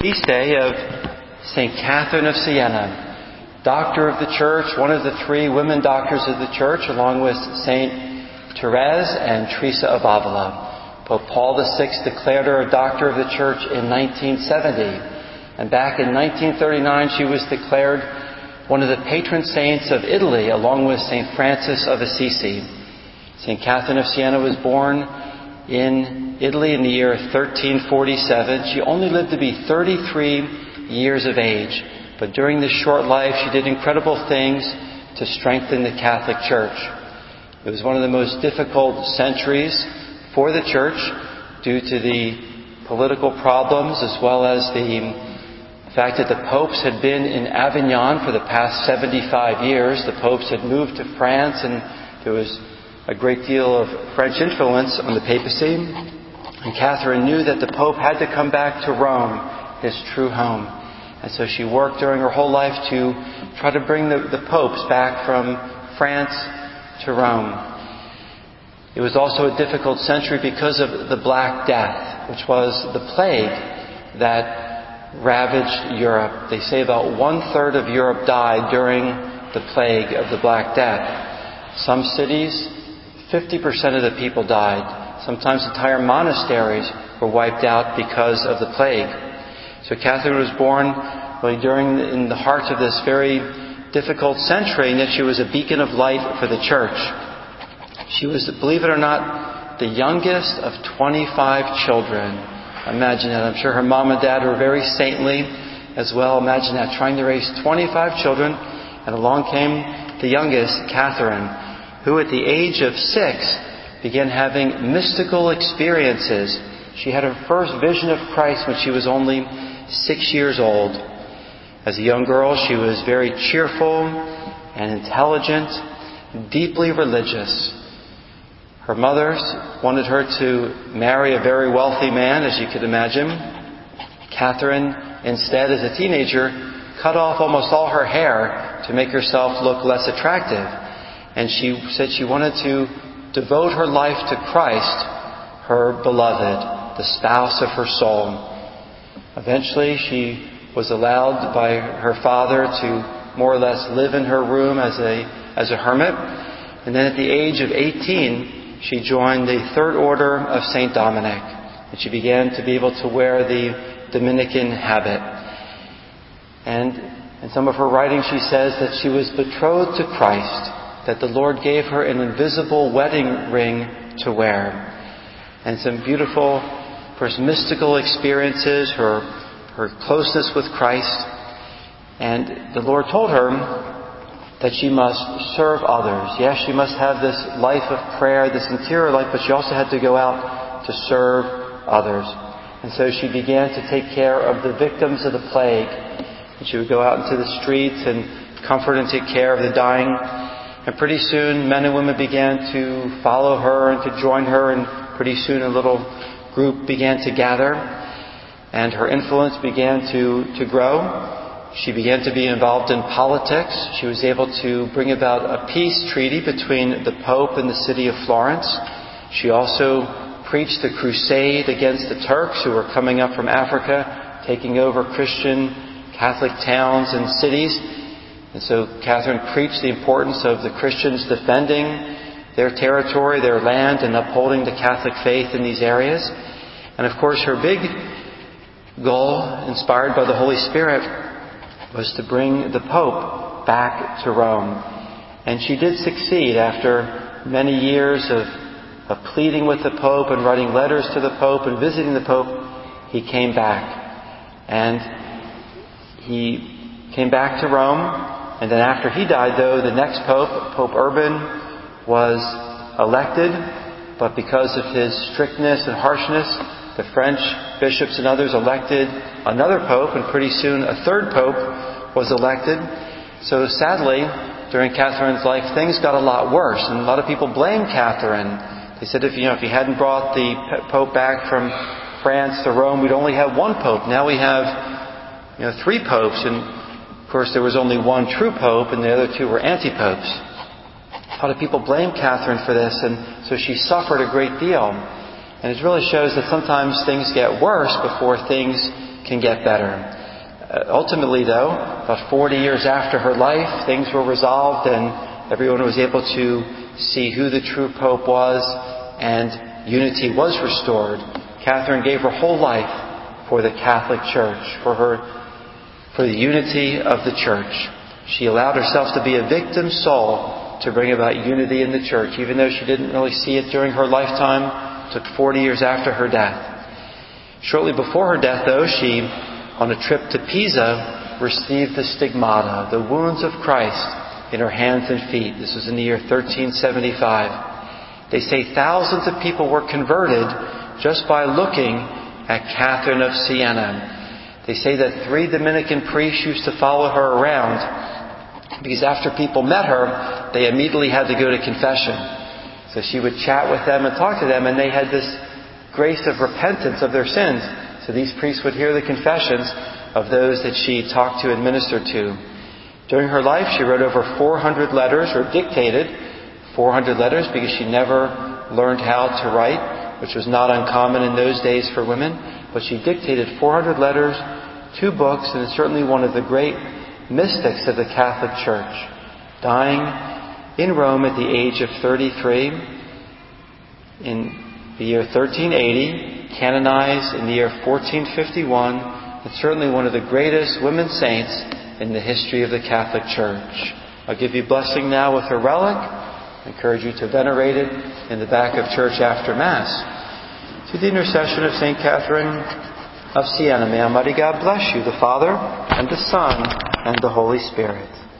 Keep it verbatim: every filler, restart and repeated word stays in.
feast day of Saint Catherine of Siena, doctor of the Church, one of the three women doctors of the Church, along with Saint Therese and Teresa of Avila. Pope Paul the Sixth declared her a doctor of the Church in nineteen seventy. And back in nineteen thirty-nine, she was declared one of the patron saints of Italy, along with Saint Francis of Assisi. Saint Catherine of Siena was born in Italy in the year thirteen forty-seven. She only lived to be thirty-three years of age. But during this short life, she did incredible things to strengthen the Catholic Church. It was one of the most difficult centuries for the Church due to the political problems as well as the fact that the popes had been in Avignon for the past seventy-five years. The popes had moved to France, and there was a great deal of French influence on the papacy. And Catherine knew that the Pope had to come back to Rome, his true home. And so she worked during her whole life to try to bring the, the popes back from France to Rome. It was also a difficult century because of the Black Death, which was the plague that ravaged Europe. They say about one-third of Europe died during the plague of the Black Death. Some cities, fifty percent of the people died. Sometimes entire monasteries were wiped out because of the plague. So Catherine was born really during in the heart of this very difficult century, and yet she was a beacon of light for the Church. She was, believe it or not, the youngest of twenty-five children. Imagine that. I'm sure her mom and dad were very saintly as well. Imagine that, trying to raise twenty-five children, and along came the youngest, Catherine, who at the age of six began having mystical experiences. She had her first vision of Christ when she was only six years old. As a young girl, she was very cheerful and intelligent, deeply religious. Her mother wanted her to marry a very wealthy man, as you could imagine. Catherine, instead, as a teenager, cut off almost all her hair to make herself look less attractive. And she said she wanted to devote her life to Christ, her beloved, the spouse of her soul. Eventually, she was allowed by her father to more or less live in her room as a as a hermit. And then at the age of eighteen, she joined the Third Order of Saint Dominic. And she began to be able to wear the Dominican habit. And in some of her writings, she says that she was betrothed to Christ, that the Lord gave her an invisible wedding ring to wear. And some beautiful, first mystical experiences, her, her closeness with Christ. And the Lord told her that she must serve others. Yes, she must have this life of prayer, this interior life, but she also had to go out to serve others. And so she began to take care of the victims of the plague. And she would go out into the streets and comfort and take care of the dying. And pretty soon, men and women began to follow her and to join her, and pretty soon a little group began to gather, and her influence began to, to grow. She began to be involved in politics. She was able to bring about a peace treaty between the Pope and the city of Florence. She also preached the crusade against the Turks who were coming up from Africa, taking over Christian Catholic towns and cities. And so Catherine preached the importance of the Christians defending their territory, their land, and upholding the Catholic faith in these areas. And of course, her big goal, inspired by the Holy Spirit, was to bring the Pope back to Rome. And she did succeed. After many years of, of pleading with the Pope and writing letters to the Pope and visiting the Pope, he came back. And he came back to Rome. And then after he died, though, the next Pope, Pope Urban, was elected. But because of his strictness and harshness, the French bishops and others elected another Pope, and pretty soon a third Pope was elected. So sadly, during Catherine's life, things got a lot worse. And a lot of people blamed Catherine. They said if you know if you hadn't brought the Pope back from France to Rome, we'd only have one Pope. Now we have you know three popes, and of course, there was only one true pope, and the other two were anti-popes. A lot of people blame Catherine for this, and so she suffered a great deal. And it really shows that sometimes things get worse before things can get better. Uh, ultimately, though, about forty years after her life, things were resolved and everyone was able to see who the true Pope was, and unity was restored. Catherine gave her whole life for the Catholic Church, for her, for the unity of the Church. She allowed herself to be a victim soul to bring about unity in the Church, even though she didn't really see it during her lifetime. It took forty years after her death. Shortly before her death, though, she, on a trip to Pisa, received the stigmata, the wounds of Christ, in her hands and feet. This was in the year thirteen seventy-five. They say thousands of people were converted just by looking at Catherine of Siena. They say that three Dominican priests used to follow her around because after people met her, they immediately had to go to confession. So she would chat with them and talk to them, and they had this grace of repentance of their sins. So these priests would hear the confessions of those that she talked to and ministered to. During her life, she wrote over four hundred letters, or dictated four hundred letters, because she never learned how to write, which was not uncommon in those days for women. But she dictated four hundred letters, two books, and is certainly one of the great mystics of the Catholic Church, dying in Rome at the age of thirty-three in the year thirteen eighty, canonized in the year fourteen fifty-one, and certainly one of the greatest women saints in the history of the Catholic Church. I'll give you blessing now with her relic. I encourage you to venerate it in the back of church after Mass. To the intercession of Saint Catherine of Siena, may Almighty God bless you, the Father, and the Son, and the Holy Spirit.